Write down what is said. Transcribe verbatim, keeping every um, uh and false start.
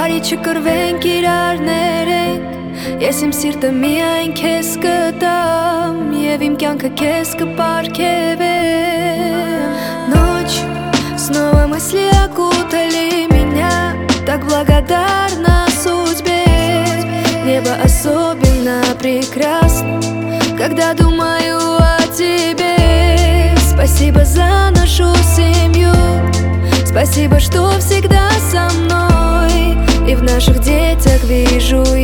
Բարի չկրվենք իրար ներենք, ես իմ սիրտը միայն քեզ կտամ, և իմ կյանքը քեզ կպարգևեմ. Ночь, снова мысли окутали меня, так благодарна судьбе. Небо особенно прекрасно, когда думаю о тебе. Спасибо за нашу семью, спасибо, что всегда со мной, и в наших детях вижу